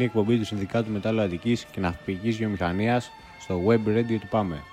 καθημερινή εκπομπή του Συνδικάτου Μετάλλου Αττικής και Ναυπηγικής Βιομηχανίας στο web radio του ΠΑΜΕ.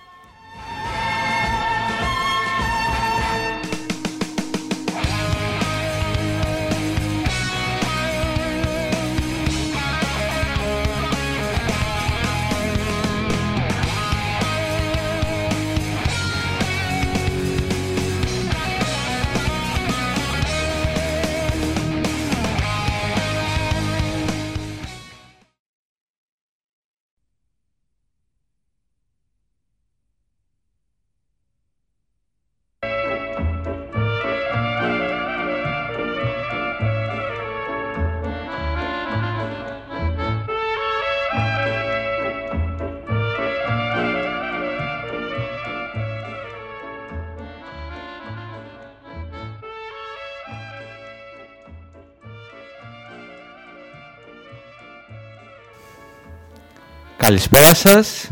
Καλησπέρα σας.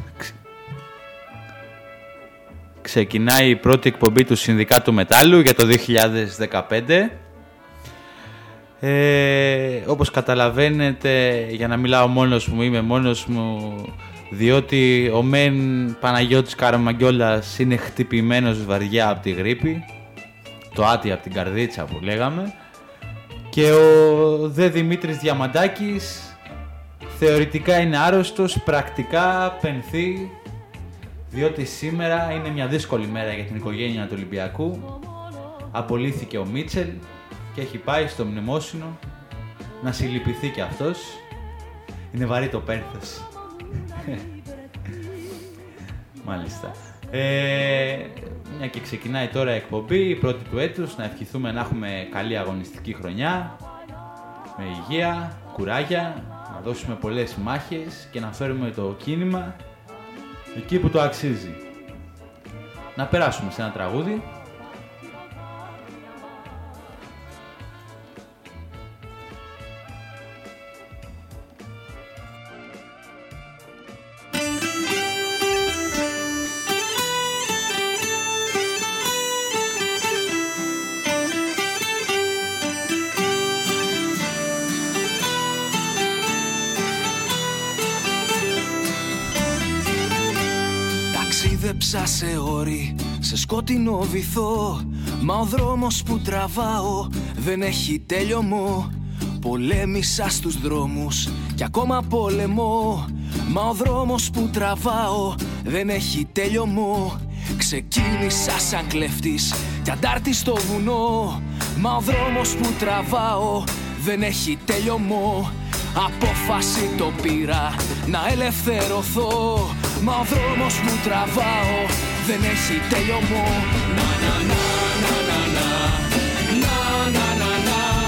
Ξεκινάει η πρώτη εκπομπή του Συνδικάτου Μετάλλου για το 2015. Όπως καταλαβαίνετε, για να μιλάω μόνος μου, είμαι μόνος μου, διότι ο μεν Παναγιώτης Καραμαγκιόλας είναι χτυπημένος βαριά από τη γρίπη, το άτι από την καρδίτσα που λέγαμε, και ο δε Δημήτρης Διαμαντάκης θεωρητικά είναι άρρωστος, πρακτικά πενθεί, διότι σήμερα είναι μια δύσκολη μέρα για την οικογένεια του Ολυμπιακού. Απολύθηκε ο Μίτσελ και έχει πάει στο μνημόσυνο να συλληπιθεί κι αυτός. Είναι βαρύ το πένθος. Μάλιστα. Μια και ξεκινάει τώρα η εκπομπή, η πρώτη του έτους, να ευχηθούμε να έχουμε καλή αγωνιστική χρονιά, με υγεία, κουράγια, να δώσουμε πολλές μάχες και να φέρουμε το κίνημα εκεί που το αξίζει. Να περάσουμε σε ένα τραγούδι. Ταξίδεψα σε όρη, σε σκότεινο βυθό, μα ο δρόμος που τραβάω δεν έχει τέλειωμο. Πολέμησα στους δρόμους και ακόμα πολεμώ, μα ο δρόμος που τραβάω δεν έχει τέλειωμο. Ξεκίνησα σαν κλέφτης κι αντάρτης στο βουνό, μα ο δρόμος που τραβάω δεν έχει τέλειωμο. Απόφαση το πήρα να ελευθερωθώ, μα ο δρόμος που τραβάω δεν έχει τέλειωμο. Να να να να να να να να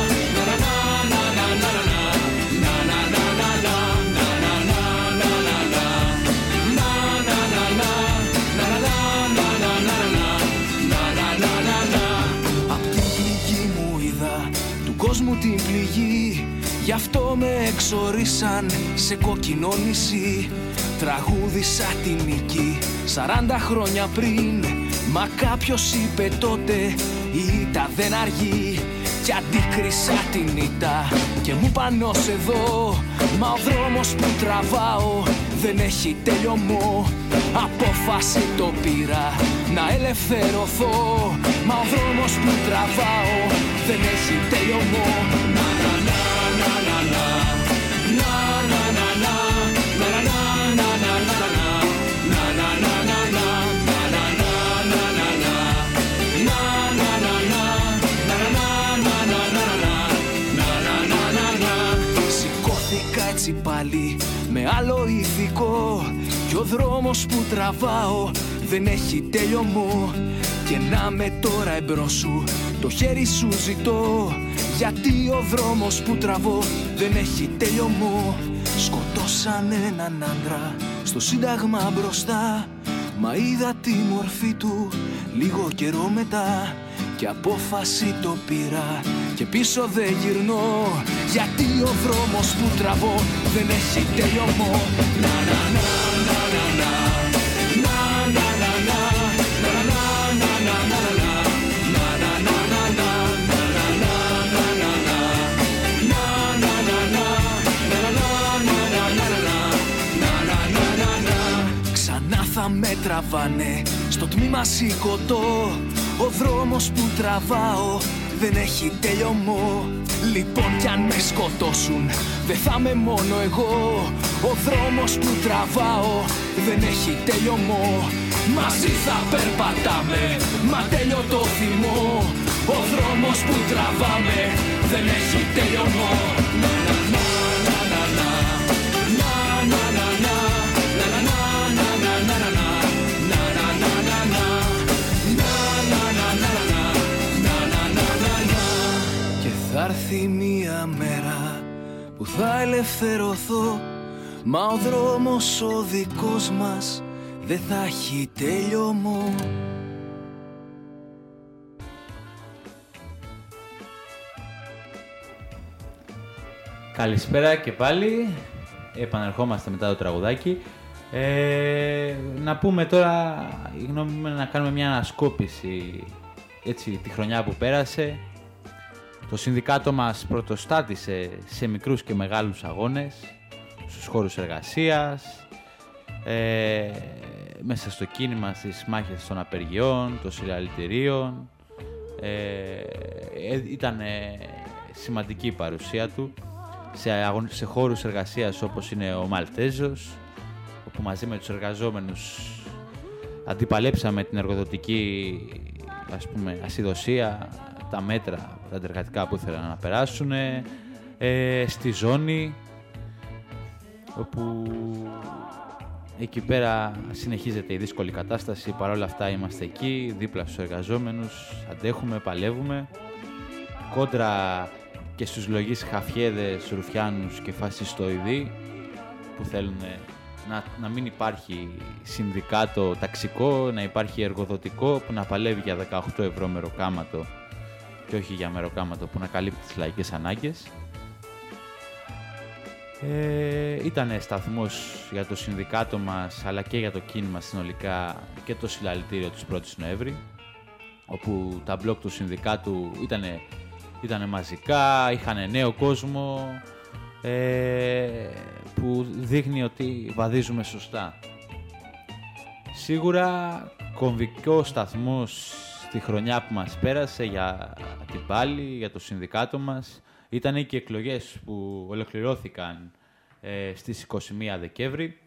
να. Απ' την πληγή μου είδα του κόσμου την πληγή, γι' αυτό με εξορίσαν σε κόκκινο νησί. Τραγούδισα τη νίκη 40 χρόνια πριν, μα κάποιος είπε τότε η ήττα δεν αργεί. Κι αντίκρισα την ήττα και μου πανώς εδώ, μα ο δρόμος που τραβάω δεν έχει τέλειωμο. Απόφαση το πήρα να ελευθερωθώ, μα ο δρόμος που τραβάω δεν έχει τέλειωμο. Να να να να να να να να να να. Σηκώθηκα έτσι πάλι με άλλο ηθικό, κι ο δρόμος που τραβάω δεν έχει τέλειωμο. Και να με τώρα εμπρός σου, το χέρι σου ζητώ, γιατί ο δρόμος που τραβώ δεν έχει τέλειωμο. Σκοτώσαν έναν άντρα στο Σύνταγμα μπροστά, μα είδα τη μορφή του λίγο καιρό μετά. Και απόφαση το πήρα και πίσω δεν γυρνώ, γιατί ο δρόμος που τραβώ δεν έχει τέλειωμο. Να να να να να να. τραβάνε στο τμήμα σηκωτό. Ο δρόμος που τραβάω δεν έχει τελειωμό. Λοιπόν κι αν με σκοτώσουν δεν θα είμαι μόνο εγώ. Ο δρόμος που τραβάω δεν έχει τελειωμό. Μαζί θα περπατάμε, μα τέλειο το θυμό. Ο δρόμος που τραβάμε δεν έχει τελειωμό. Και θα έρθει μια μέρα που θα ελευθερωθώ, μα ο δρόμος ο δικός μας δεν θα έχει τέλειωμό. Καλησπέρα και πάλι. Επανερχόμαστε μετά το τραγουδάκι. Να πούμε τώρα, να κάνουμε μια ανασκόπηση έτσι, τη χρονιά που πέρασε. Το συνδικάτο μας πρωτοστάτησε σε μικρούς και μεγάλους αγώνες, στους χώρους εργασίας, μέσα στο κίνημα στις μάχες των απεργιών, των συλλαλητηρίων. Ήταν σημαντική η παρουσία του σε χώρους εργασίας όπως είναι ο Μαλτέζος, όπου μαζί με τους εργαζόμενους αντιπαλέψαμε την εργοδοτική ασυδοσία, τα μέτρα, τα αντεργατικά που ήθελαν να περάσουν, στη ζώνη, όπου εκεί πέρα συνεχίζεται η δύσκολη κατάσταση. Παρ' όλα αυτά είμαστε εκεί, δίπλα στους εργαζόμενους, αντέχουμε, παλεύουμε, κόντρα και στους λογείς χαφιέδες, ρουφιάνους και φασιστοειδή που θέλουν να μην υπάρχει συνδικάτο ταξικό, να υπάρχει εργοδοτικό που να παλεύει για 18 ευρώ μεροκάματο και όχι για μεροκάματο που να καλύπτει τις λαϊκές ανάγκες. Ήταν σταθμός για το συνδικάτο μας αλλά και για το κίνημα συνολικά και το συλλαλητήριο της 1ης Νοέμβρη, όπου τα μπλοκ του συνδικάτου ήτανε μαζικά, είχαν νέο κόσμο, που δείχνει ότι βαδίζουμε σωστά. Σίγουρα κομβικό σταθμός στη χρονιά που μας πέρασε για την πάλη, για το συνδικάτο μας, ήταν και οι εκλογές που ολοκληρώθηκαν στις 21 Δεκέμβρη,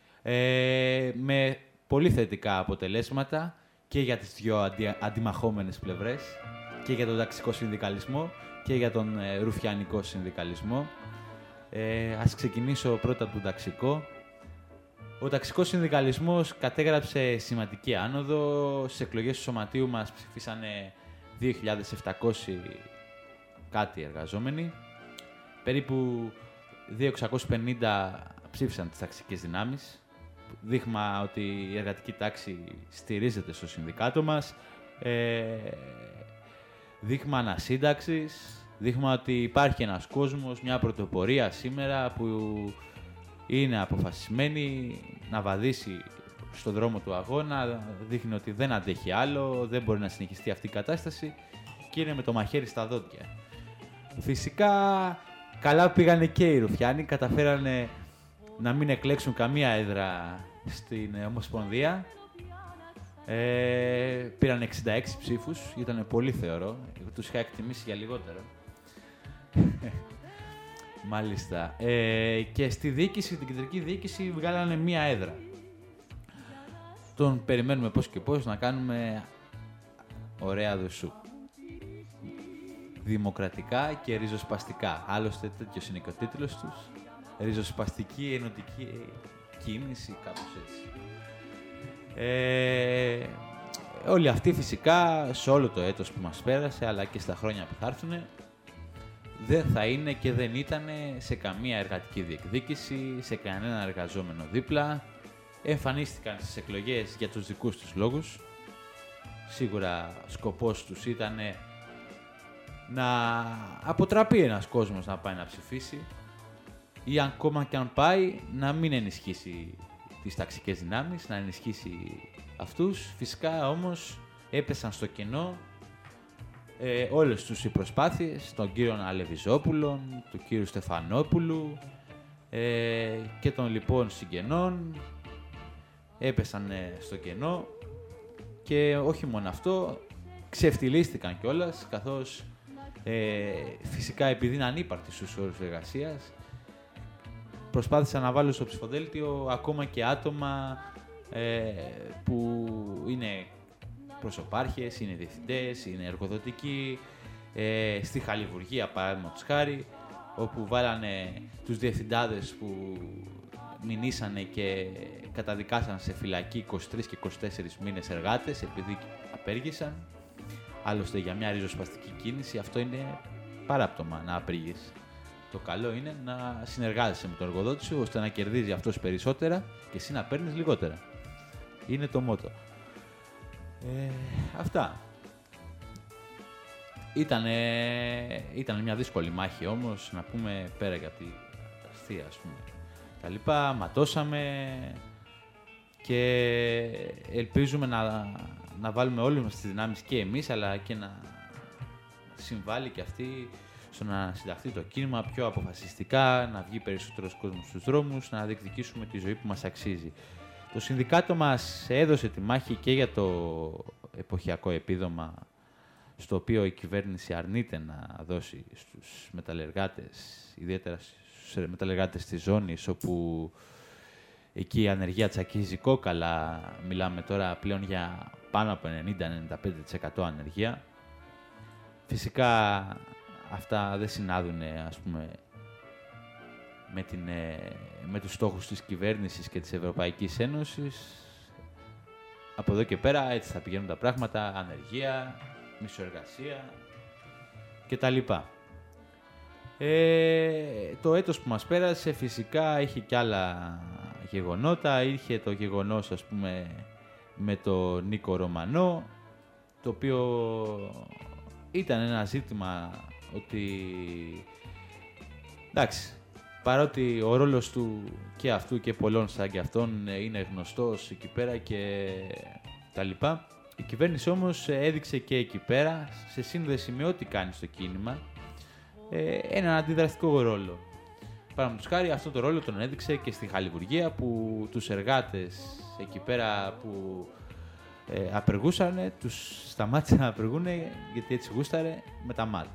με πολύ θετικά αποτελέσματα και για τις δύο αντιμαχόμενες πλευρές, και για τον ταξικό συνδικαλισμό και για τον ρουφιανικό συνδικαλισμό. Ας ξεκινήσω πρώτα από τον ταξικό. Ο ταξικός συνδικαλισμός κατέγραψε σημαντική άνοδο. Στις εκλογές του Σωματείου μας ψηφίσανε 2.700 κάτι εργαζόμενοι. Περίπου 2.650 ψήφισαν τις ταξικές δυνάμεις. Δείγμα ότι η εργατική τάξη στηρίζεται στο συνδικάτο μας. Δείγμα ανασύνταξης. Δείγμα ότι υπάρχει ένας κόσμος, μια πρωτοπορία σήμερα που είναι αποφασισμένη να βαδίσει στον δρόμο του αγώνα, δείχνει ότι δεν αντέχει άλλο, δεν μπορεί να συνεχιστεί αυτή η κατάσταση και είναι με το μαχαίρι στα δόντια. Φυσικά καλά πήγανε και οι Ρουφιάνοι, καταφέρανε να μην εκλέξουν καμία έδρα στην Ομοσπονδία. Πήραν 66 ψήφους, ήταν πολύ θεωρώ, τους είχα εκτιμήσει για λιγότερο. Μάλιστα. Και στη διοίκηση, την κεντρική διοίκηση βγάλανε μία έδρα. Τον περιμένουμε πώς και πώς να κάνουμε ωραία δοσού. Δημοκρατικά και ριζοσπαστικά. Άλλωστε τέτοιος είναι και ο τίτλος τους. Ριζοσπαστική ενωτική κίνηση, κάπως έτσι. Όλοι αυτοί φυσικά σε όλο το έτος που μας πέρασε, αλλά και στα χρόνια που θα έρθουν, δεν θα είναι και δεν ήταν σε καμία εργατική διεκδίκηση, σε κανένα εργαζόμενο δίπλα. Εμφανίστηκαν στις εκλογές για τους δικούς τους λόγους. Σίγουρα σκοπός τους ήταν να αποτραπεί ένας κόσμος να πάει να ψηφίσει ή ακόμα και αν πάει να μην ενισχύσει τις ταξικές δυνάμεις, να ενισχύσει αυτούς. Φυσικά όμως έπεσαν στο κενό όλες τους οι προσπάθειες των κύριων Αλεβιζόπουλων, του κύριου Στεφανόπουλου και των λοιπών συγγενών έπεσαν στο κενό και όχι μόνο αυτό, ξεφτυλίστηκαν κιόλας, καθώς φυσικά επειδή είναι ανύπαρκτοι στους όρους εργασίας, προσπάθησαν να βάλουν στο ψηφοδέλτιο ακόμα και άτομα που είναι προσωπάρχες, είναι διευθυντές, είναι εργοδοτικοί, στη χαλιβουργία παράδειγματος χάρη, όπου βάλανε τους διευθυντάδες που μηνύσανε και καταδικάσαν σε φυλακή 23 και 24 μήνες εργάτες επειδή απέργησαν. Άλλωστε για μια ριζοσπαστική κίνηση αυτό είναι παράπτωμα να απεργείς. Το καλό είναι να συνεργάζεσαι με τον εργοδότη σου ώστε να κερδίζει αυτός περισσότερα και εσύ να παίρνεις λιγότερα. Είναι το μότο. Αυτά. Ήταν μια δύσκολη μάχη όμως, να πούμε, πέρα για τη αστεία, ας πούμε. Τα λοιπά, ματώσαμε και ελπίζουμε να βάλουμε όλες μας τις δυνάμεις και εμείς, αλλά και να συμβάλλει και αυτή στο να συνταχθεί το κίνημα πιο αποφασιστικά, να βγει περισσότερος κόσμος στους δρόμους, να διεκδικήσουμε τη ζωή που μας αξίζει. Το συνδικάτο μας έδωσε τη μάχη και για το εποχιακό επίδομα, στο οποίο η κυβέρνηση αρνείται να δώσει στους μεταλλεργάτες, ιδιαίτερα στους μεταλλεργάτες της ζώνης, όπου εκεί η ανεργία τσακίζει κόκαλα. Μιλάμε τώρα πλέον για πάνω από 90-95% ανεργία. Φυσικά αυτά δεν συνάδουν, ας πούμε, με τους στόχους της κυβέρνησης και της Ευρωπαϊκής Ένωσης. Από εδώ και πέρα έτσι θα πηγαίνουν τα πράγματα, ανεργία, μισοεργασία κτλ. Το έτος που μας πέρασε φυσικά είχε και άλλα γεγονότα. Είχε το γεγονός, ας πούμε, με τον Νίκο Ρωμανό, το οποίο ήταν ένα ζήτημα ότι, εντάξει, παρότι ο ρόλος του και αυτού και πολλών σαν και αυτόν είναι γνωστός εκεί πέρα και τα λοιπά, η κυβέρνηση όμως έδειξε και εκεί πέρα, σε σύνδεση με ό,τι κάνει στο κίνημα, έναν αντιδραστικό ρόλο. Παραδείγματος χάρη, αυτό το ρόλο τον έδειξε και στη χαλιβουργία, που τους εργάτες εκεί πέρα που απεργούσαν, τους σταμάτησε να απεργούν γιατί έτσι γούσταρε με τα ΜΑΤ.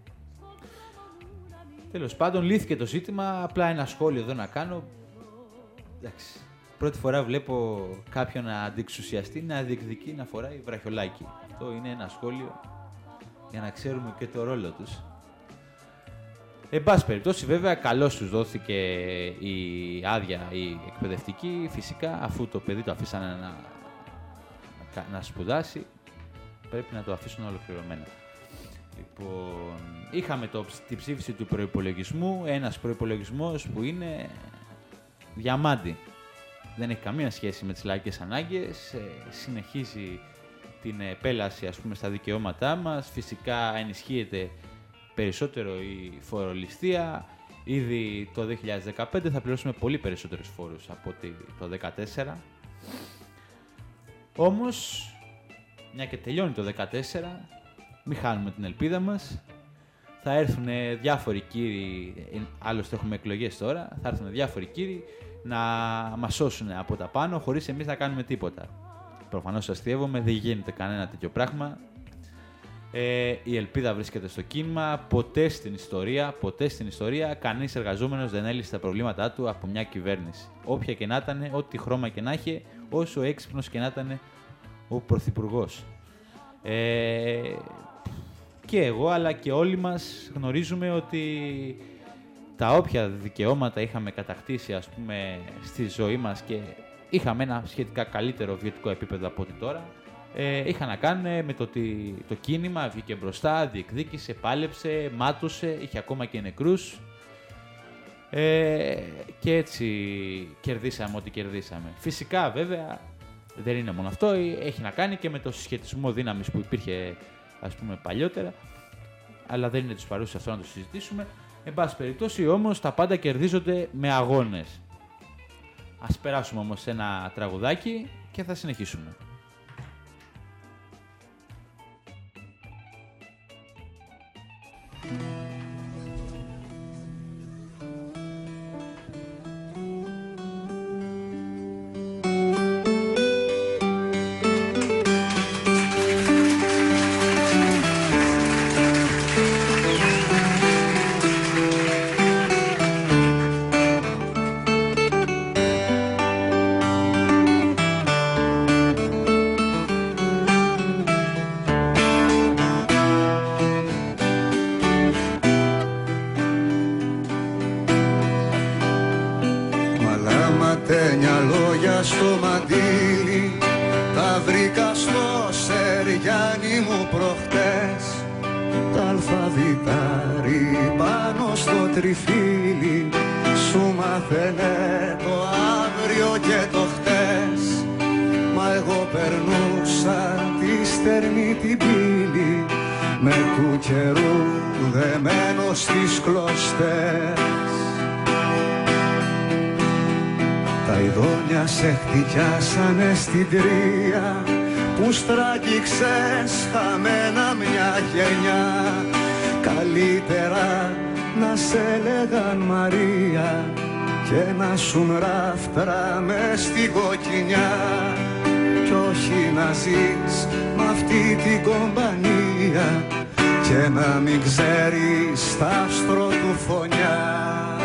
Τέλος πάντων, λύθηκε το ζήτημα. Απλά ένα σχόλιο εδώ να κάνω. Εντάξει, πρώτη φορά βλέπω κάποιον αντιεξουσιαστή να διεκδικεί να φοράει βραχιολάκι. Αυτό είναι ένα σχόλιο για να ξέρουμε και το ρόλο τους. Εν πάση περιπτώσει, βέβαια, καλώς τους δόθηκε η άδεια η εκπαιδευτική. Φυσικά, αφού το παιδί το αφήσανε να σπουδάσει, πρέπει να το αφήσουν ολοκληρωμένα. Λοιπόν, είχαμε τη ψήφιση του προϋπολογισμού, ένας προϋπολογισμός που είναι διαμάντι. Δεν έχει καμία σχέση με τις λαϊκές ανάγκες, συνεχίζει την επέλαση, ας πούμε, στα δικαιώματά μας. Φυσικά ενισχύεται περισσότερο η φορολιστία. Ήδη το 2015 θα πληρώσουμε πολύ περισσότερους φόρους από το 2014. Όμως, μια και τελειώνει το 2014, μην χάνουμε την ελπίδα μας. Θα έρθουν διάφοροι κύριοι, άλλωστε έχουμε εκλογές τώρα, θα έρθουν διάφοροι κύριοι να μας σώσουν από τα πάνω χωρίς εμείς να κάνουμε τίποτα. Προφανώς αστειεύομαι, δεν γίνεται κανένα τέτοιο πράγμα. Η ελπίδα βρίσκεται στο κίνημα. Ποτέ στην ιστορία κανείς εργαζόμενος δεν έλυσε τα προβλήματά του από μια κυβέρνηση. Όποια και να ήταν, ό,τι χρώμα και να είχε, όσο έξυπνος και να ήταν ο πρωθυπουργός. Και εγώ αλλά και όλοι μας γνωρίζουμε ότι τα όποια δικαιώματα είχαμε κατακτήσει, ας πούμε, στη ζωή μας και είχαμε ένα σχετικά καλύτερο βιωτικό επίπεδο από ό,τι τώρα, είχαν να κάνουν με το ότι το κίνημα βγήκε μπροστά, διεκδίκησε, πάλεψε, μάτωσε, είχε ακόμα και νεκρούς, και έτσι κερδίσαμε ό,τι κερδίσαμε. Φυσικά βέβαια δεν είναι μόνο αυτό, έχει να κάνει και με το συσχετισμό δύναμης που υπήρχε, ας πούμε, παλιότερα, αλλά δεν είναι τους παρούσες αυτό να το συζητήσουμε. Εν πάση περιπτώσει όμως τα πάντα κερδίζονται με αγώνες. Ας περάσουμε όμως σε ένα τραγουδάκι και θα συνεχίσουμε. στο μαντίλι, τα βρήκα στο Σεριάνι μου προχτές. Τα αλφαβητάρι πάνω στο τριφύλι σου μάθαινε το αύριο και το χτες. Μα εγώ περνούσα τη στερνή την πύλη με κουκερού δεμένο στις κλωστές. Τα ειδόνια σε χτυπιάσανε στην τρία που στράγγιξες χαμένα μια γενιά. Καλύτερα να σε λέγαν Μαρία και να σουν ράφτρα μες στην κοκκινιά κι όχι να ζεις μ' αυτή την κομπανία και να μην ξέρεις τ' άστρο του φωνιά.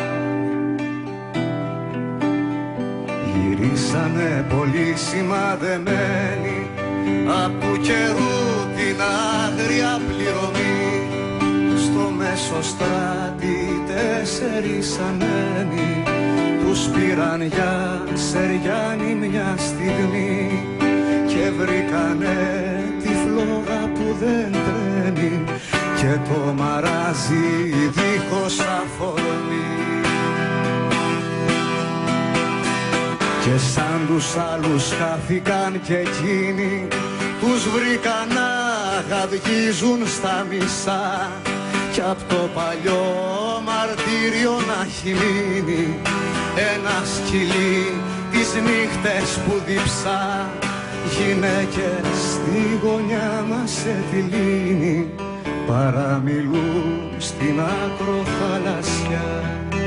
Γυρίσανε πολύ σημαδεμένοι απ' καιρού την άγρια πληρωμή. Στο Μεσοστράτη 4 ανέμοι τους πήραν για Σεριάνι μια στιγμή και βρήκανε τη φλόγα που δεν τρέμει και το μαράζι δίχως αφορμή. Και σαν τους άλλους χάθηκαν και εκείνοι τους βρήκαν να γαυγίζουν στα μισά κι απ' το παλιό μαρτύριο να έχει μείνει ένα σκυλί τις νύχτες που διψά. Γυναίκες στη γωνιά μας σε τη λύνη παραμιλούν στην ακροχαλασιά.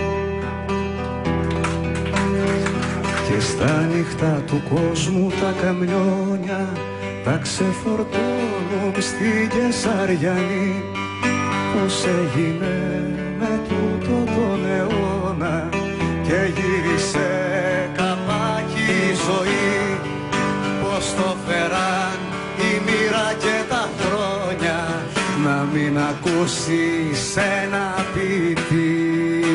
Και στα νύχτα του κόσμου τα καμιόνια τα ξεφορτώνουν στη Κεσαριανή. Πώς έγινε με τούτο τον αιώνα και γύρισε καπάκι η ζωή. Πώς το φέραν η μοίρα και τα χρόνια να μην ακούσεις ένα ποιητή.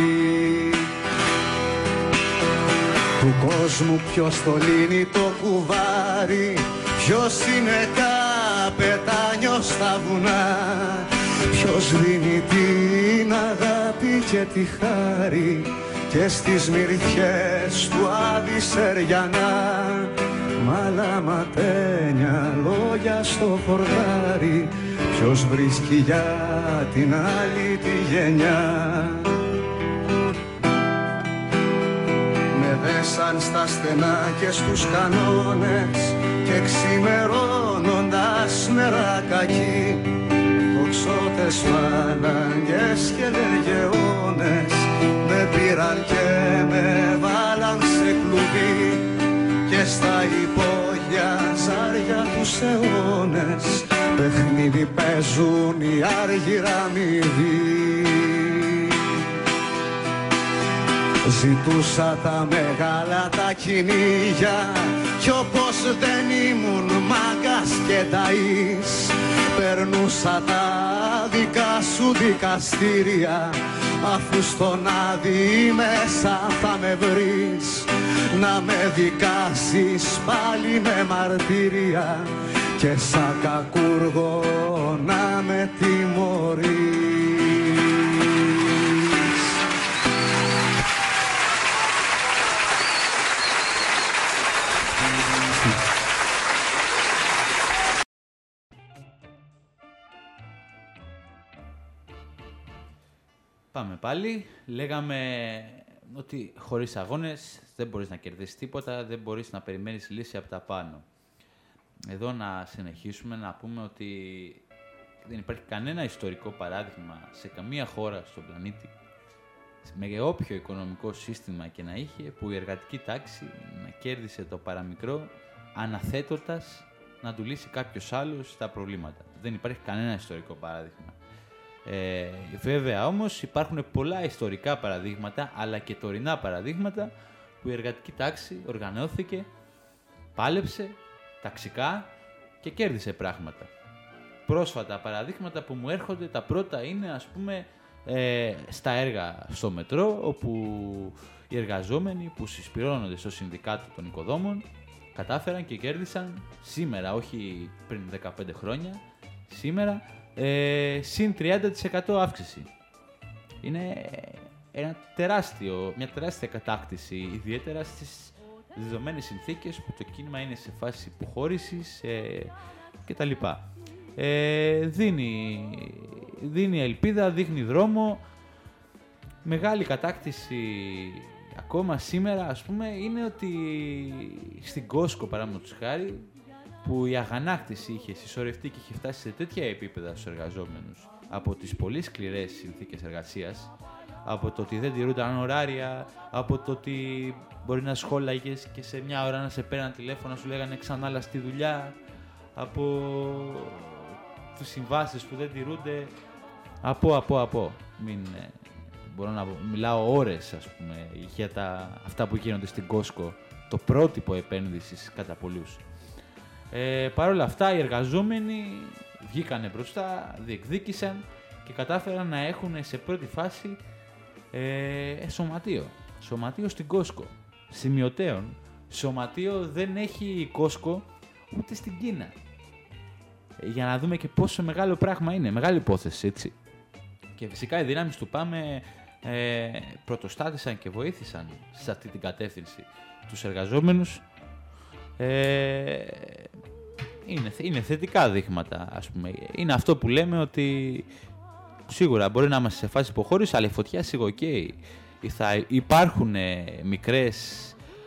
Του κόσμου ποιος το λύνει το κουβάρι, ποιος είναι καπετάνιος στα βουνά, ποιος δίνει την αγάπη και τη χάρη και στις μυρφιές του Άδη Σεριανά. Μαλαματένια λόγια στο χορτάρι, ποιος βρίσκει για την άλλη τη γενιά. Δέσαν στα στενά και στους κανόνες και ξημερώνοντας νερά κακοί τοξότες, φάλαγγες και λεργεώνες με πήραν και με βάλαν σε κλουβί και στα υπόγεια ζάρια τους αιώνες παιχνίδι παίζουν οι άργυρα μηδοί. Ζητούσα τα μεγάλα τα κυνήγια κι όπως δεν ήμουν μάγκας και ταΐς περνούσα τα δικά σου δικαστήρια αφού στον Άδη μέσα θα με βρεις να με δικάσεις πάλι με μαρτύρια και σαν κακούργο να με τιμωρείς. Πάμε πάλι. Λέγαμε ότι χωρίς αγώνες δεν μπορείς να κερδίσεις τίποτα, δεν μπορείς να περιμένεις λύση από τα πάνω. Εδώ να συνεχίσουμε να πούμε ότι δεν υπάρχει κανένα ιστορικό παράδειγμα σε καμία χώρα στον πλανήτη, με όποιο οικονομικό σύστημα και να είχε, που η εργατική τάξη να κέρδισε το παραμικρό αναθέτοντας να του λύσει κάποιος άλλος τα προβλήματα. Δεν υπάρχει κανένα ιστορικό παράδειγμα. Βέβαια όμως υπάρχουν πολλά ιστορικά παραδείγματα αλλά και τωρινά παραδείγματα που η εργατική τάξη οργανώθηκε, πάλεψε ταξικά και κέρδισε πράγματα. Πρόσφατα παραδείγματα που μου έρχονται, τα πρώτα είναι ας πούμε στα έργα στο μετρό, όπου οι εργαζόμενοι που συσπηρώνονται στο Συνδικάτο των Οικοδόμων κατάφεραν και κέρδισαν σήμερα, όχι πριν 15 χρόνια, σήμερα συν 30% αύξηση. Είναι μια τεράστια κατάκτηση, ιδιαίτερα στις δεδομένες συνθήκες που το κίνημα είναι σε φάση υποχώρησης κτλ. Δίνει ελπίδα, δείχνει δρόμο. Μεγάλη κατάκτηση ακόμα σήμερα, ας πούμε, είναι ότι στην Κόσκο, παραδείγματος χάρη, που η αγανάκτηση είχε συσσωρευτεί και είχε φτάσει σε τέτοια επίπεδα στους εργαζόμενους από τις πολύ σκληρές συνθήκες εργασίας, από το ότι δεν τηρούνταν ωράρια, από το ότι μπορεί να σχόλαγες και σε μια ώρα να σε πέραν τηλέφωνο, σου λέγανε ξανά στη δουλειά, από τις συμβάσεις που δεν τηρούνται, από. Μπορώ να μιλάω ώρες, ας πούμε, για αυτά που γίνονται στην Κόσκο, το πρότυπο επένδυσης κατά πολλούς. Παρ' όλα αυτά, οι εργαζόμενοι βγήκανε μπροστά, διεκδίκησαν και κατάφεραν να έχουν σε πρώτη φάση σωματείο στην Κόσκο. Σημειωτέων, σωματείο δεν έχει η Κόσκο ούτε στην Κίνα. Για να δούμε και πόσο μεγάλο πράγμα είναι, μεγάλη υπόθεση, έτσι. Και φυσικά οι δυνάμεις του ΠΑΜΕ πρωτοστάτησαν και βοήθησαν σε αυτή την κατεύθυνση τους εργαζόμενους. Είναι θετικά δείγματα, ας πούμε. Είναι αυτό που λέμε ότι σίγουρα μπορεί να είμαστε σε φάση υποχώρηση, αλλά η φωτιά σιγοκαίει. Θα υπάρχουν μικρές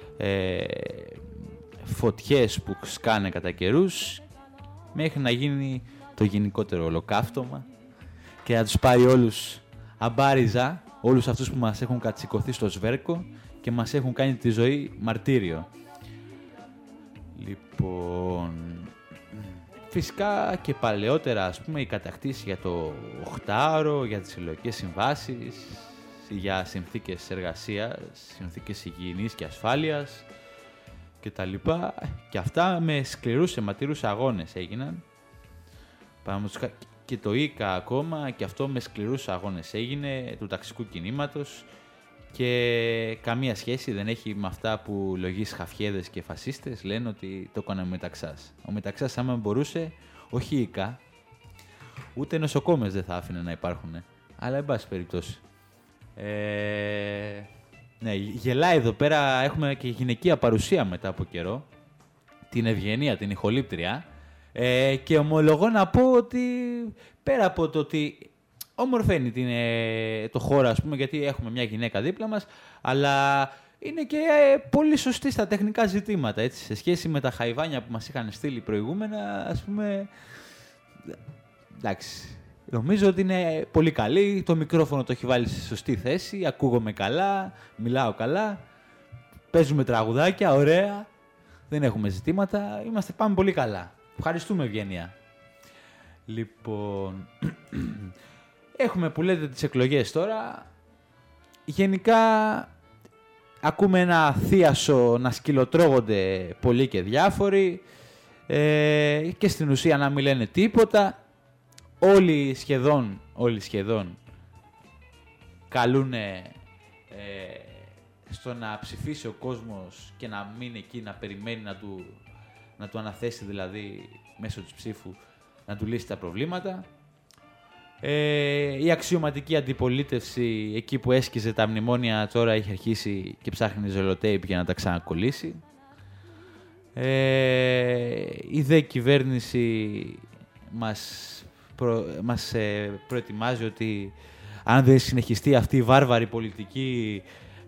φωτιές που σκάνε κατά καιρούς μέχρι να γίνει το γενικότερο ολοκαύτωμα και να τους πάρει όλους αμπάριζα, όλους αυτούς που μας έχουν κατσικωθεί στο σβέρκο και μας έχουν κάνει τη ζωή μαρτύριο. Λοιπόν, φυσικά και παλαιότερα, ας πούμε, η κατακτήση για το 8ωρο, για τις συλλογικές συμβάσεις, για συνθήκες εργασίας, συνθήκες υγιεινής και ασφάλειας κτλ. Και αυτά με σκληρούς αιματήρους αγώνες έγιναν. Και το ΙΚΑ ακόμα, και αυτό με σκληρούς αγώνες έγινε, του ταξικού κινήματος, και καμία σχέση δεν έχει με αυτά που λογείς χαφιέδες και φασίστες λένε ότι το έκανε ο Μεταξάς. Ο Μεταξάς, άμα μπορούσε, όχι ΙΚΑ, ούτε νοσοκόμες δεν θα άφηνε να υπάρχουν. Αλλά εν πάση περιπτώσει. Ναι, γελάει εδώ πέρα, έχουμε και γυναικεία παρουσία μετά από καιρό. Την Ευγενία, την ηχολήπτρια. Και ομολογώ να πω ότι πέρα από το ότι ομορφαίνει το χώρο, ας πούμε, γιατί έχουμε μια γυναίκα δίπλα μας, αλλά είναι και πολύ σωστή στα τεχνικά ζητήματα, έτσι, σε σχέση με τα χαϊβάνια που μας είχαν στείλει προηγούμενα, ας πούμε. Εντάξει, νομίζω ότι είναι πολύ καλή, το μικρόφωνο το έχει βάλει σε σωστή θέση, ακούγομαι καλά, μιλάω καλά, παίζουμε τραγουδάκια, ωραία, δεν έχουμε ζητήματα, πάμε πολύ καλά. Ευχαριστούμε, Ευγενία. Λοιπόν, έχουμε που λέτε τις εκλογές τώρα. Γενικά ακούμε ένα θίασο να σκυλοτρώγονται πολλοί και διάφοροι και στην ουσία να μην λένε τίποτα. Όλοι σχεδόν καλούνε στο να ψηφίσει ο κόσμος και να μείνει εκεί, να περιμένει να του αναθέσει, δηλαδή μέσω της ψήφου, να του λύσει τα προβλήματα. Η αξιωματική αντιπολίτευση, εκεί που έσκιζε τα μνημόνια, τώρα έχει αρχίσει και ψάχνει ζελοτέιπ για να τα ξανακολλήσει. Η δε κυβέρνηση μας προετοιμάζει ότι αν δεν συνεχιστεί αυτή η βάρβαρη πολιτική,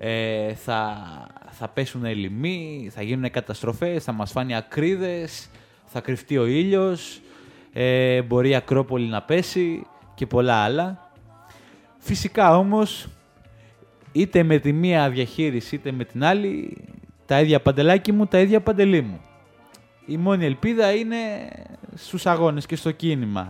θα πέσουν λοιμοί, θα γίνουν καταστροφές, θα μας φάνει ακρίδες, θα κρυφτεί ο ήλιος, μπορεί η Ακρόπολη να πέσει και πολλά άλλα. Φυσικά όμως, είτε με τη μία διαχείριση είτε με την άλλη, τα ίδια παντελάκι μου, τα ίδια παντελή μου. Η μόνη ελπίδα είναι στους αγώνες και στο κίνημα.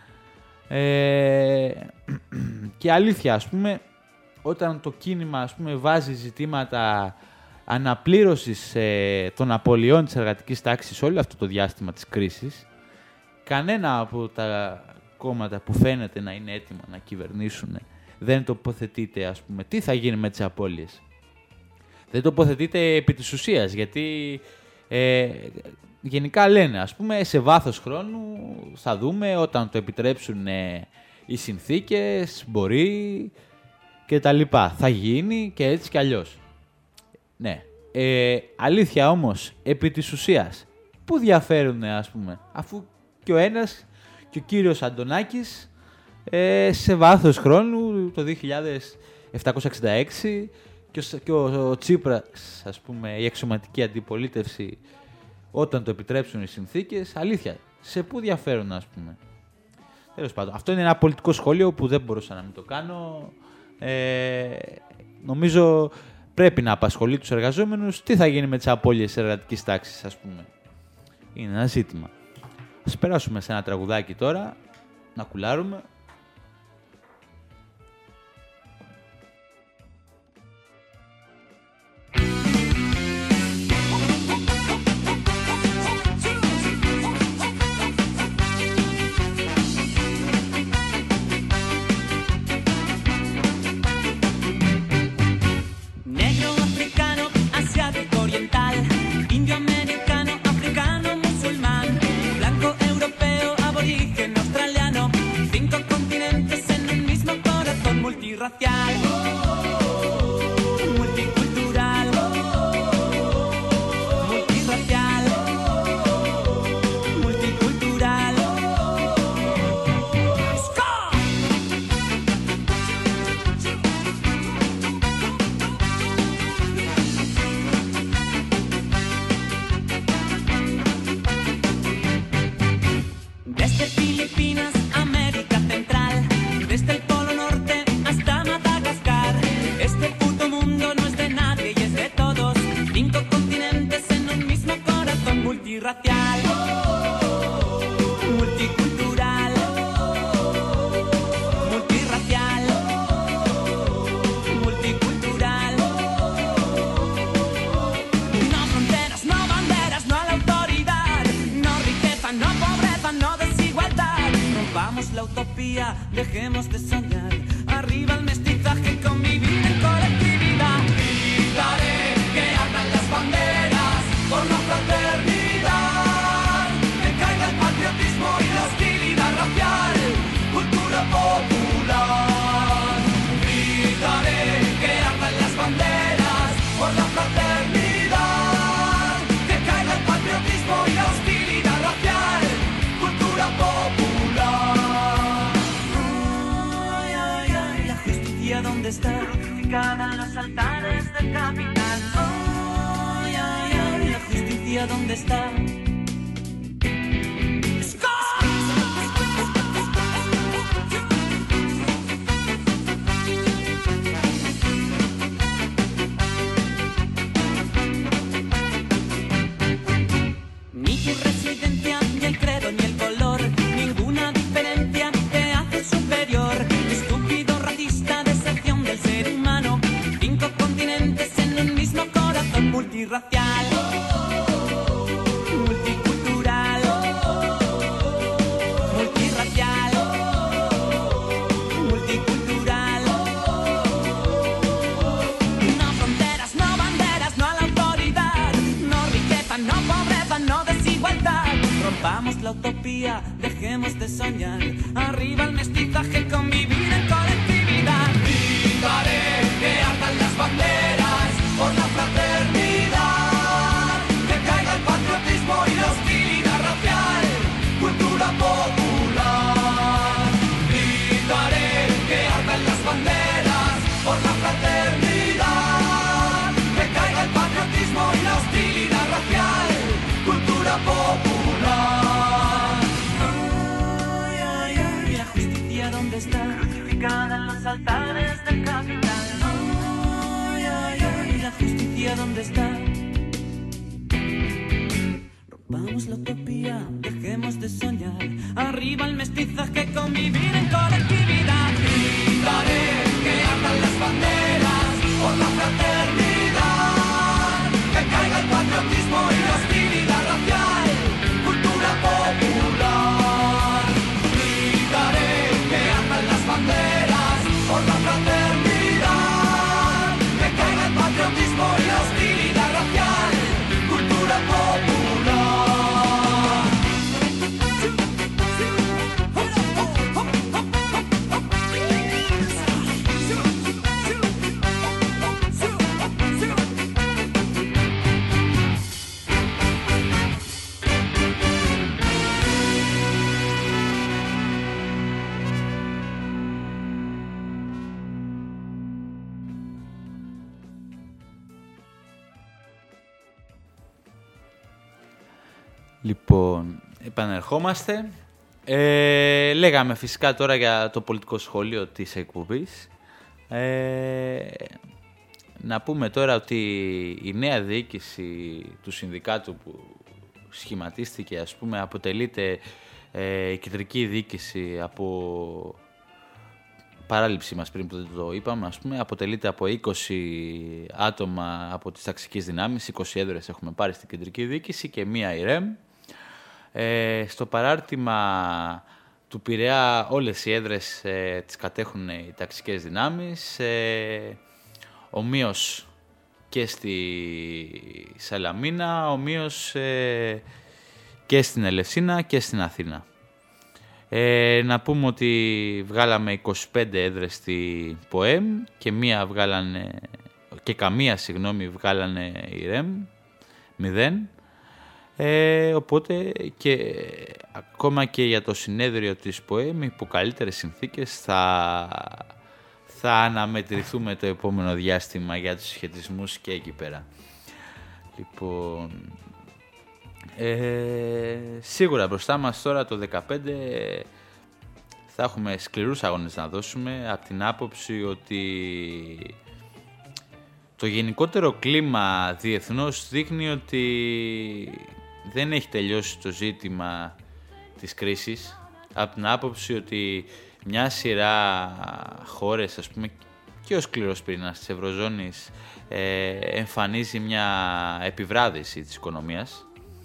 Και αλήθεια, ας πούμε, όταν το κίνημα, ας πούμε, βάζει ζητήματα αναπλήρωσης των απολειών της εργατικής τάξης όλο αυτό το διάστημα της κρίσης, κανένα από τα κόμματα που φαίνεται να είναι έτοιμα να κυβερνήσουν δεν τοποθετείται, ας πούμε, τι θα γίνει με τις απώλειες. δεν τοποθετείται επί της ουσίας, γιατί γενικά λένε, ας πούμε, σε βάθος χρόνου θα δούμε όταν το επιτρέψουν οι συνθήκες, μπορεί και τα λοιπά. Θα γίνει και έτσι κι αλλιώς. Ναι. Αλήθεια όμως, επί της ουσίας, πού διαφέρουν, ας πούμε, αφού και ο ένας και ο κύριος Αντωνάκης σε βάθος χρόνου το 1766 και ο Τσίπρας, ας πούμε, η εξωματική αντιπολίτευση όταν το επιτρέψουν οι συνθήκες, αλήθεια, σε πού διαφέρουν, ας πούμε. Τέλος πάντων, αυτό είναι ένα πολιτικό σχόλιο που δεν μπορούσα να μην το κάνω. Νομίζω πρέπει να απασχολεί τους εργαζόμενους τι θα γίνει με τις απώλειες εργατικής τάξης, ας πούμε. Είναι ένα ζήτημα. Ας περάσουμε σε ένα τραγουδάκι τώρα, να κουλάρουμε. Multirracial, multicultural, multirracial, multicultural. Desde Filipinas, América Central, desde el Polo Norte hasta Madagascar. Este puto mundo no es de nadie y es de todos. 5 continentes en un mismo corazón. Multirracial, multicultural, multirracial, multicultural. No fronteras, no banderas, no a la autoridad. No riqueza, no pobreza, no desigualdad. Rompamos la utopía, dejemos de soñar. Arriba el mestizaje, convivir en colectividad. Gritaré que ardan las banderas por la fraternidad. Que caiga el patriotismo y la hostilidad racial. Cultura popular. Gritaré que ardan las banderas por la fraternidad. Que caiga el patriotismo y la hostilidad racial. Cultura popular. ¿Dónde está? Crucificada en los altares del capital. Ay, ay, ay, la justicia, ¿dónde está? Ni tu residencia, ni el credo, ni el color, ninguna diferencia te hace superior. Estúpido racista, deserción del ser humano. 5 continentes en un mismo corazón. Multirracial, multicultural, multirracial, multicultural. No fronteras, no banderas, no a la autoridad. No riqueza, no pobreza, no desigualdad. Rompamos la utopía, dejemos de soñar. Arriba el mestizaje, convivir en colectividad. Gritaré que ardan las banderas por la fraternidad. Que caiga el patriotismo y la hostilidad racial. Cultura popular. Gritaré que ardan las banderas por la fraternidad. Que caiga el patriotismo y la hostilidad racial. Cultura popular. Ay, ay, ay, la justicia, ¿dónde está? Crucificada en los altares del capital. Ay, ay, ay, la justicia, ¿dónde está? Rompamos la utopía, dejemos de soñar. Arriba el mestizaje, convivir en colectividad. Gritaré que ardan las banderas por la fraternidad. Que caiga el patriotismo y la hostilidad racial. Cultura popular. Gritaré que ardan las banderas por la fraternidad. Que caiga el patriotismo y la hostilidad. Λοιπόν, επανερχόμαστε. Λέγαμε φυσικά τώρα για το πολιτικό σχόλιο της εκπομπής. Να πούμε τώρα ότι η νέα διοίκηση του συνδικάτου που σχηματίστηκε, ας πούμε, αποτελείται η κεντρική διοίκηση από παράληψη μας πριν που το είπαμε, ας πούμε, αποτελείται από 20 άτομα από τις ταξικές δυνάμεις, 20 έδρες έχουμε πάρει στην κεντρική διοίκηση και μία ΙΡΕΜ. Στο παράρτημα του Πειραιά όλες οι έδρες τις κατέχουν οι ταξικές δυνάμεις, ομοίως και στη Σαλαμίνα, ομοίως και στην Ελευσίνα και στην Αθήνα. Να πούμε ότι βγάλαμε 25 έδρες στη ΠΟΕΜ και καμία βγάλανε η ΡΕΜ, 0. Οπότε και ακόμα και για το συνέδριο της ΠΟΕΜ υπό καλύτερες συνθήκες θα αναμετρηθούμε το επόμενο διάστημα για τους συσχετισμούς και εκεί πέρα. Λοιπόν, σίγουρα μπροστά μας τώρα το 2015 θα έχουμε σκληρούς αγώνες να δώσουμε, από την άποψη ότι το γενικότερο κλίμα διεθνώς δείχνει ότι δεν έχει τελειώσει το ζήτημα της κρίσης, από την άποψη ότι μια σειρά χώρες, ας πούμε, και ο σκληρός πυρήνας της Ευρωζώνης εμφανίζει μια επιβράδυση της οικονομίας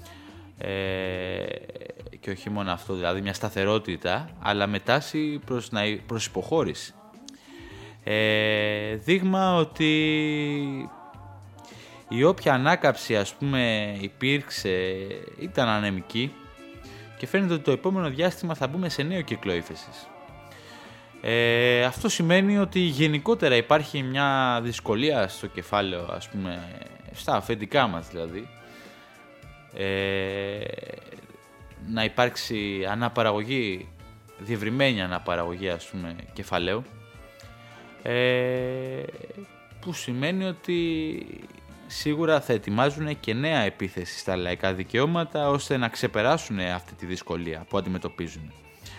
και όχι μόνο αυτό, δηλαδή μια σταθερότητα, αλλά με τάση προς υποχώρηση. Δείγμα ότι η όποια ανάκαψη, ας πούμε, υπήρξε ήταν ανεμική και φαίνεται ότι το επόμενο διάστημα θα μπούμε σε νέο κύκλο ύφεσης. Αυτό σημαίνει ότι γενικότερα υπάρχει μια δυσκολία στο κεφάλαιο, ας πούμε, στα αφεντικά μας δηλαδή, να υπάρξει αναπαραγωγή, διευρυμένη αναπαραγωγή, ας πούμε, κεφαλαίου, που σημαίνει ότι σίγουρα θα ετοιμάζουν και νέα επίθεση στα λαϊκά δικαιώματα ώστε να ξεπεράσουν αυτή τη δυσκολία που αντιμετωπίζουν.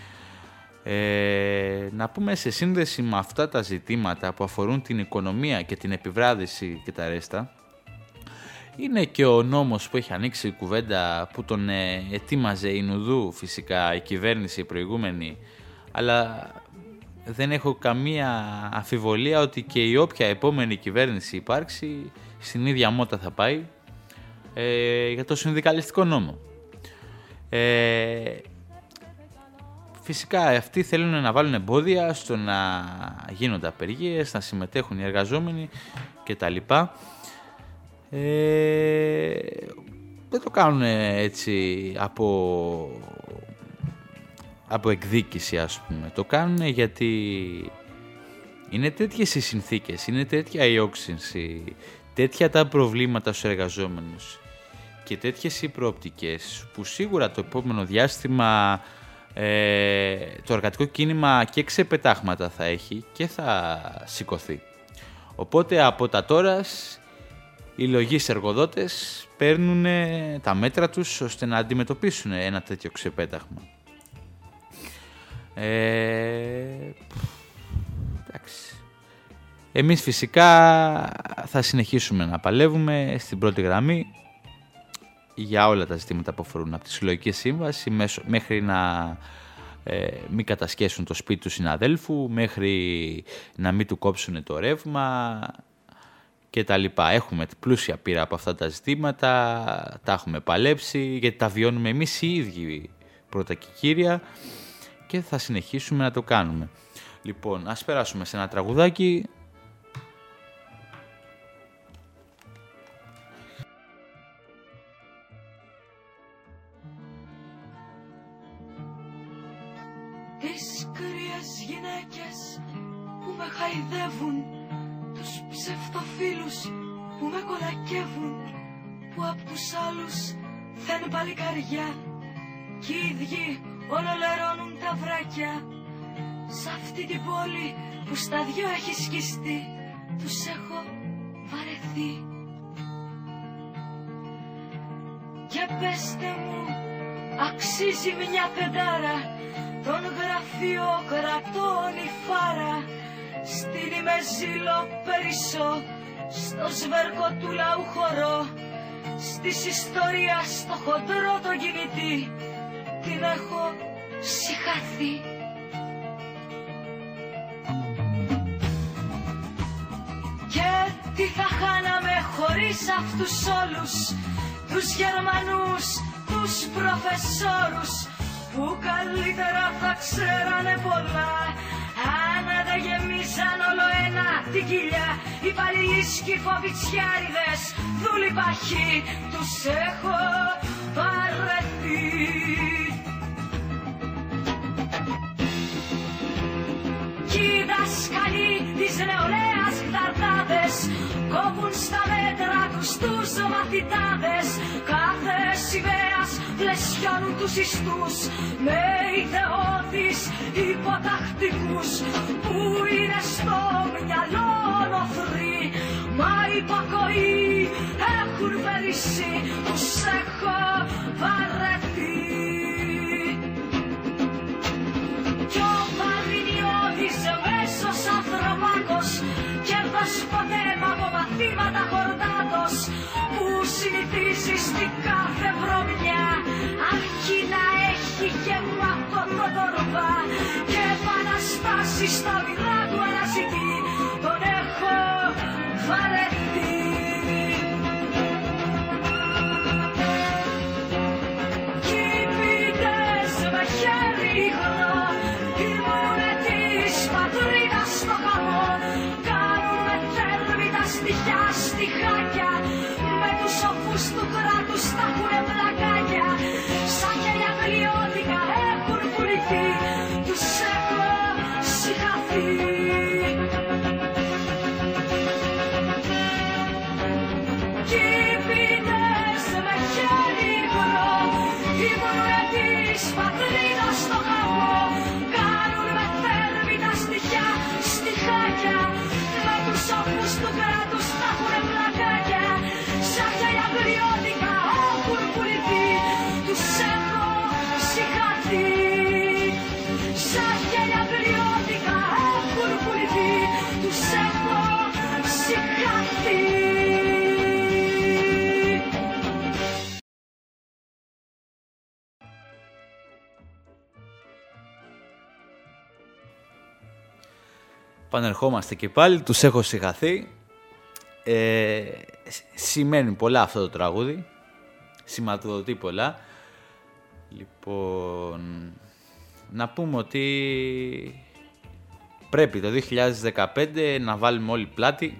Να πούμε σε σύνδεση με αυτά τα ζητήματα που αφορούν την οικονομία και την επιβράδυση και τα ρέστα, είναι και ο νόμος που έχει ανοίξει η κουβέντα που τον ετοίμαζε η Νουδού φυσικά η κυβέρνηση η προηγούμενη, αλλά δεν έχω καμία αμφιβολία ότι και η όποια επόμενη κυβέρνηση υπάρξει στην ίδια μότα θα πάει, για το συνδικαλιστικό νόμο. Φυσικά αυτοί θέλουν να βάλουν εμπόδια στο να γίνονται απεργίες, να συμμετέχουν οι εργαζόμενοι κτλ. Δεν το κάνουν έτσι από εκδίκηση, ας πούμε. Το κάνουν γιατί είναι τέτοιες οι συνθήκες, είναι τέτοια η όξυνση, τέτοια τα προβλήματα στους εργαζόμενους και τέτοιες οι προοπτικές που σίγουρα το επόμενο διάστημα το εργατικό κίνημα και ξεπετάγματα θα έχει και θα σηκωθεί. Οπότε από τα τόρας οι λογείς εργοδότες παίρνουν τα μέτρα τους ώστε να αντιμετωπίσουν ένα τέτοιο ξεπέταγμα. Εντάξει. Εμείς φυσικά θα συνεχίσουμε να παλεύουμε στην πρώτη γραμμή για όλα τα ζητήματα που αφορούν από τη συλλογική σύμβαση μέχρι να μην κατασχέσουν το σπίτι του συναδέλφου, μέχρι να μην του κόψουν το ρεύμα και τα λοιπά. Έχουμε πλούσια πείρα από αυτά τα ζητήματα, τα έχουμε παλέψει γιατί τα βιώνουμε εμείς οι ίδιοι πρώτα και κύρια και θα συνεχίσουμε να το κάνουμε. Λοιπόν, ας περάσουμε σε ένα τραγουδάκι. Τις κρύες γυναίκες που με χαϊδεύουν, τους ψευτοφίλους που με κολακεύουν, που απ' τους άλλους θένε παλικαριά κι οι ίδιοι ολολερώνουν τα βράκια. Σ' αυτή την πόλη που στα δυο έχει σκιστεί, τους έχω βαρεθεί. Και πέστε μου αξίζει μια πεντάρα, τον γραφειοκρατών η φάρα. Στείνει με ζήλο περισσό, στο σβέρκο του λαού χορό. Στις ιστορίας στο χοντρό το κινητή, την έχω συχαθεί. Και τι θα χάναμε χωρίς αυτούς όλους, τους Γερμανούς, τους προφεσόρους, που καλύτερα θα ξέρανε πολλά, αν δεν γεμίζαν όλο ένα την κοιλιά. Οι παλιλίσκοι φοβιτσιάριδες, δούλοι παχοί, τους έχω βαρεθεί. Κι οι δάσκαλοι της νεολαίας γδαρτάδες κόβουν στα μέτρα τους τους μαθητάδες. Κάθε σημαίας πλαισιώνουν τους ιστούς με ιδεώδεις υποτακτικούς, που είναι στο μυαλό νοθροί, μα υπακοή έχουν περισσεί. Τους έχω βαρεθεί. Κι ο Βαρινιώδης μέσος ανθρωπάκος, κέρδος ποτέ μ' από μαθήματα χορτάτος, που συνηθίζει στην κάθε βρωμιά, αρκεί να έχει γεμάτο το τορβά και επαναστάσεις στα όνειρά του αναζητεί. Τον έχω βαρεθεί. Κι οι ποιητές με χέρι υγρό ήμουνε της πατρίδας στο χαμό, κάνουνε θέρμητα στοιχιά στιχάκια, με τους σοφούς του κράτους τα έχουνε πλακάκια. Σαν γέλια γλιώδικα έχουν πουληθεί, τους έχω συγχαθεί. Κι οι ποιητές με χέρι υγρό ήμουνε της πατρίδας στο χαμό, κάνουν με θέρμητα στοιχιά στιχάκια, με τους σοφούς του κράτους τα έχουνε πλακάκια. Σαν γέλια γλιώδικα έχουν πουληθεί, τους έχω συγχαθεί. Σαν γέλια γλιώδικα έχουν πουληθεί, τους έχω συγχαθεί. Πανερχόμαστε και πάλι, τους έχω συγχαθεί. Σημαίνει πολλά αυτό το τραγούδι, σηματοδοτεί πολλά. Λοιπόν, να πούμε ότι πρέπει το 2015 να βάλουμε όλοι πλάτη,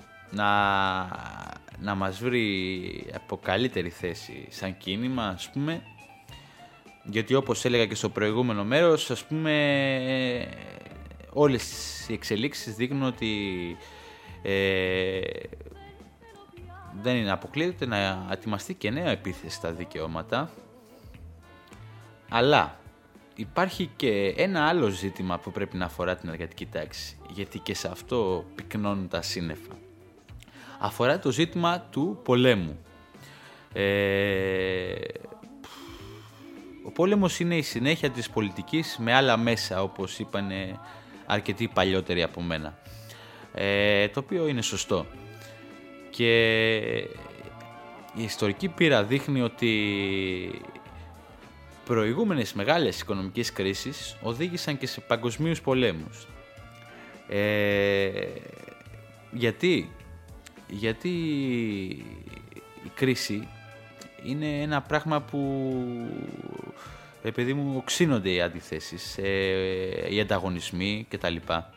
να μας βρει από καλύτερη θέση σαν κίνημα, ας πούμε, γιατί όπως έλεγα και στο προηγούμενο μέρος, ας πούμε, όλες οι εξελίξεις δείχνουν ότι δεν είναι αποκλείεται να ετοιμαστεί και νέα επίθεση στα δικαιώματα. Αλλά υπάρχει και ένα άλλο ζήτημα που πρέπει να αφορά την εργατική τάξη, γιατί και σε αυτό πυκνώνουν τα σύννεφα. Αφορά το ζήτημα του πολέμου. Ο πόλεμος είναι η συνέχεια της πολιτικής με άλλα μέσα, όπως είπαν αρκετοί παλιότεροι από μένα. Το οποίο είναι σωστό. Και η ιστορική πείρα δείχνει ότι προηγούμενες μεγάλες οικονομικές κρίσεις οδήγησαν και σε παγκοσμίους πολέμους. Γιατί η κρίση είναι ένα πράγμα που, επειδή μου, οξύνονται οι αντιθέσεις, οι ανταγωνισμοί κτλ.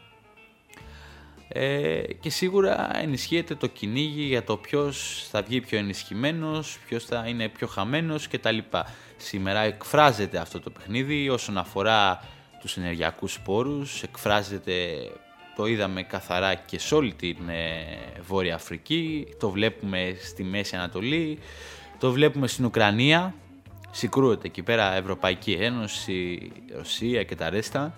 Και σίγουρα ενισχύεται το κυνήγι για το ποιος θα βγει πιο ενισχυμένος, ποιος θα είναι πιο χαμένος κτλ. Σήμερα εκφράζεται αυτό το παιχνίδι όσον αφορά τους ενεργειακούς πόρους, εκφράζεται, το είδαμε καθαρά και σε όλη την Βόρεια Αφρική, το βλέπουμε στη Μέση Ανατολή, το βλέπουμε στην Ουκρανία, συγκρούεται εκεί πέρα Ευρωπαϊκή Ένωση, Ρωσία και τα ρέστα.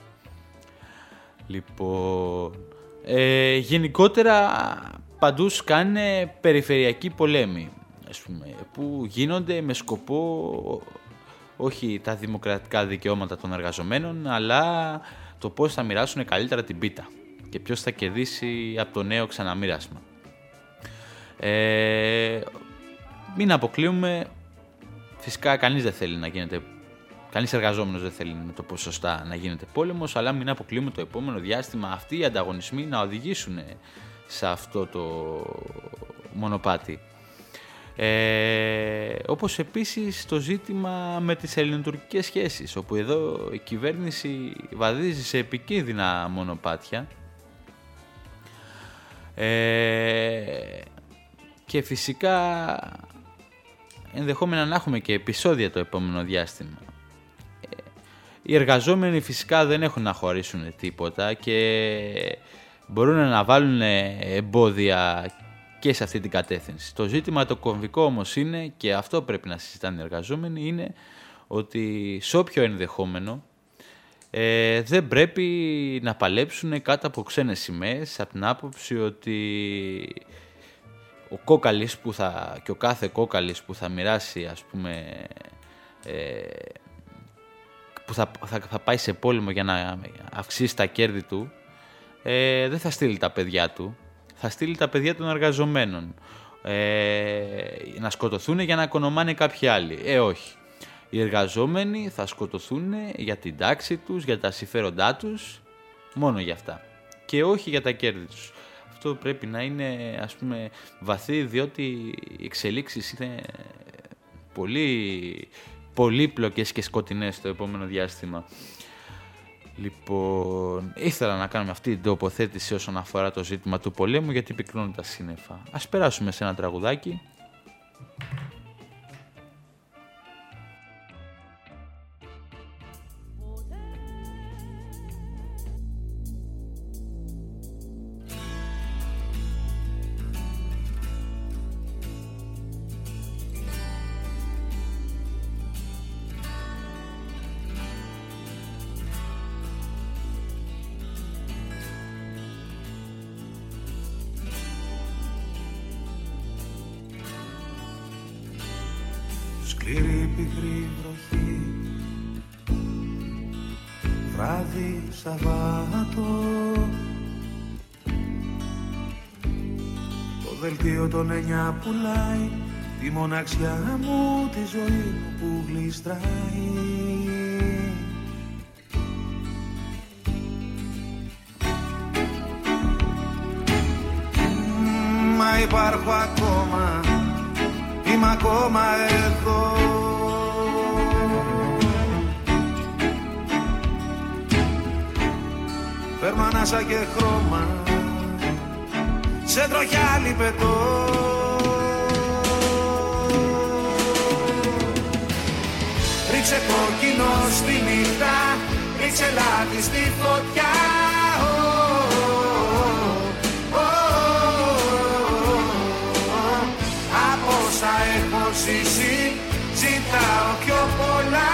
Λοιπόν, γενικότερα παντού σκάνε περιφερειακοί πολέμοι, ας πούμε, που γίνονται με σκοπό όχι τα δημοκρατικά δικαιώματα των εργαζομένων, αλλά το πώς θα μοιράσουν καλύτερα την πίτα και ποιος θα κερδίσει από το νέο ξαναμοίρασμα. Μην αποκλείουμε, φυσικά κανείς εργαζόμενος δεν θέλει με το ποσοστά να γίνεται πόλεμος, αλλά μην αποκλείουμε το επόμενο διάστημα αυτοί οι ανταγωνισμοί να οδηγήσουν σε αυτό το μονοπάτι. Όπως επίσης το ζήτημα με τις ελληνοτουρκικές σχέσεις, όπου εδώ η κυβέρνηση βαδίζει σε επικίνδυνα μονοπάτια και φυσικά ενδεχόμενα να έχουμε και επεισόδια το επόμενο διάστημα. Οι εργαζόμενοι φυσικά δεν έχουν να χωρίσουν τίποτα και μπορούν να βάλουν εμπόδια και σε αυτή την κατεύθυνση. Το ζήτημα το κομβικό όμως είναι, και αυτό πρέπει να συζητάνε οι εργαζόμενοι, είναι ότι σε όποιο ενδεχόμενο δεν πρέπει να παλέψουν κάτω από ξένες σημαίες, από την άποψη ότι ο κόκαλης και ο κάθε κόκαλης που θα μοιράσει, ας πούμε, που θα πάει σε πόλεμο για να αυξήσει τα κέρδη του, δεν θα στείλει τα παιδιά του, θα στείλει τα παιδιά των εργαζομένων να σκοτωθούν για να οικονομάνε κάποιοι άλλοι. Όχι. Οι εργαζόμενοι θα σκοτωθούν για την τάξη τους, για τα συμφέροντά τους, μόνο για αυτά και όχι για τα κέρδη τους. Αυτό πρέπει να είναι, ας πούμε, βαθύ, διότι οι εξελίξεις είναι πολύ πολύπλοκες και σκοτεινές στο επόμενο διάστημα. Λοιπόν, ήθελα να κάνουμε αυτή την τοποθέτηση όσον αφορά το ζήτημα του πολέμου, γιατί πυκνώνουν τα σύννεφα. Ας περάσουμε σε ένα τραγουδάκι. Σκληρή πικρή βροχή, βράδυ Σαββάτο, το δελτίο των 9 πουλάει τη μοναξιά μου, τη ζωή μου που γλιστράει. Μα υπάρχω ακόμα, είμαι ακόμα εδώ. Παίρνω ανάσα και χρώμα, σε τροχιάλι πετώ. Ρίξε κόκκινο στη νύχτα, ρίξε λάδι στη φωτιά. Από όσα έχω ζήσει, ζητάω πιο πολλά.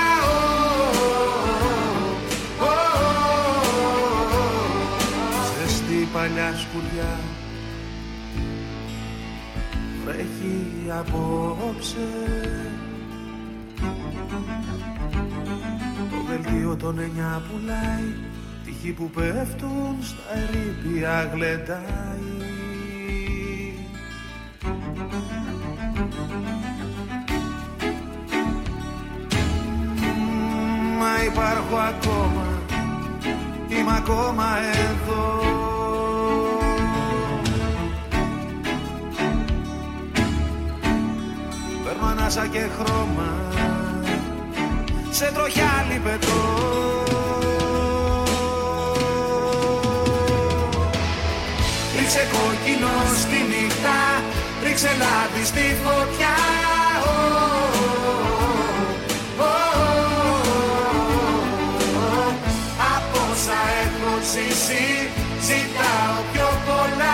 Ζεστή παλιά σκουριά, βρέχει απόψε. Το δελτίο των 9 πουλάει, τυχοί που πέφτουν στα ερείπια γλεντάει. Μα υπάρχω ακόμα, είμαι ακόμα εδώ. Παίρνω ανάσα και χρώμα, σε τροχιάλι πετώ. Ρίξε κόκκινο στη νύχτα, ρίξε λάδι στη φωτιά. Από όσα έχω ζήσει, ζητάω πιο πολλά.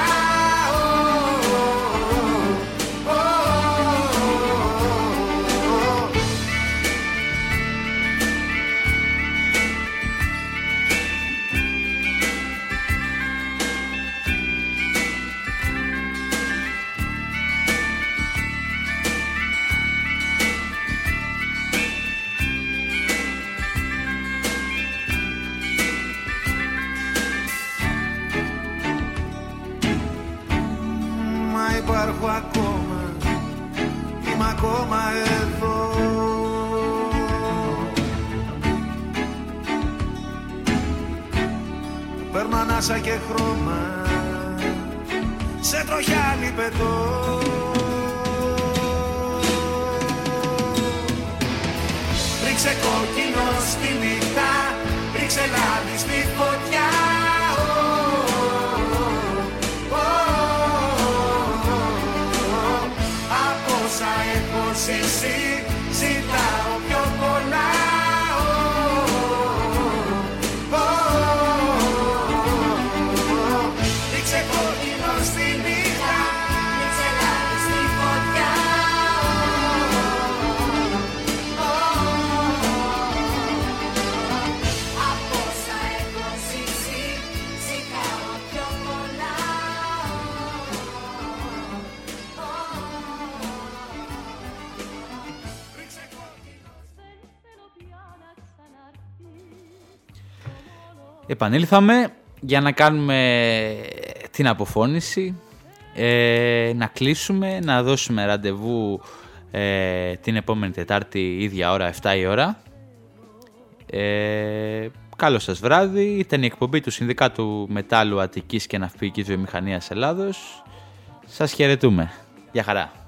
έχω ακόμα, είμαι ακόμα εδώ. Παίρνω ανάσα και χρώμα, σε τροχιά λιπετό. Ρίξε κόκκινο στη νύχτα, ρίξε λάδι στη φωτιά. Από όσα έχω ζήσει, ζητάω πιο πολλά. Ρίξε κόκκινο στη νύχτα, ρίξε λάδι στη φωτιά. Από όσα έχω ζήσει, ζητάω πιο πολλά. Επανήλθαμε για να κάνουμε την αποφώνηση, να κλείσουμε, να δώσουμε ραντεβού την επόμενη Τετάρτη, ίδια ώρα, 7 η ώρα. Καλό σας βράδυ. Ήταν η εκπομπή του Συνδικάτου Μετάλλου Αττικής και Ναυπηγικής Βιομηχανίας Ελλάδος. Σας χαιρετούμε. Γεια χαρά.